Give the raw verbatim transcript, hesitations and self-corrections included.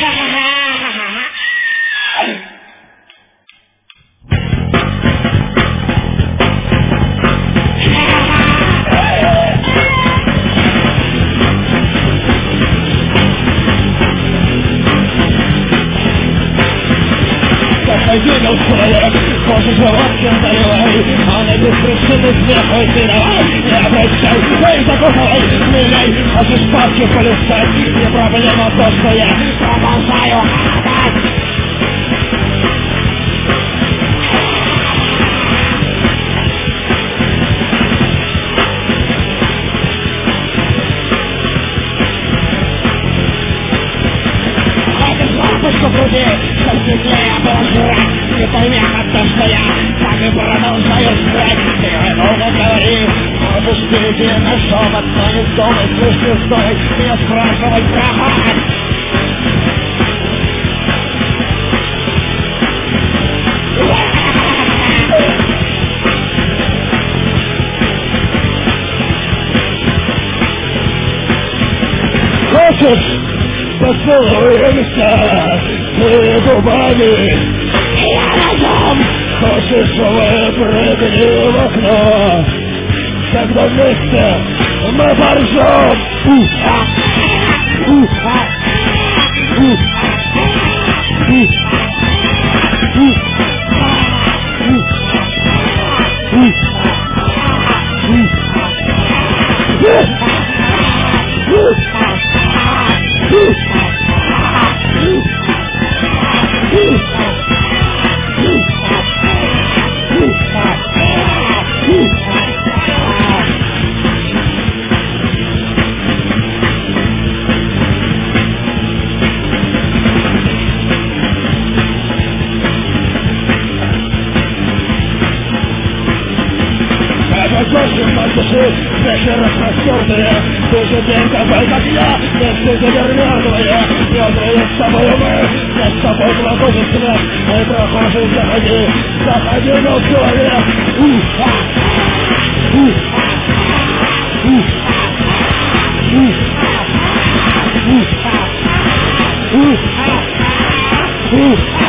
Видел человек, хочет желудком заливай, а на без причины смехой ты давай, не обращай, эй, закусывай, смеяй, хочешь палки полистать, не проблема то, что я продолжаю хатать. Лампочку в груди, чтоб сильнее было жрать. Не пойми, как то, что я так и продолжаю жрать. Ты много говори, можешь перейти на шепот, но не вздумай, слышь, не вздумай меня спрашивать про мать. Хочешь? Поцелуемся ты губами, я разом. Хочешь, выпрыгни в окно, когда вместе мы поржем. Вечер распростертые, ты же день такой, как я, если ты мертвые, мертвые с тобой мы, я с тобой глаголит свет, мой прохожий, заходи, заходи, но человек. Ух!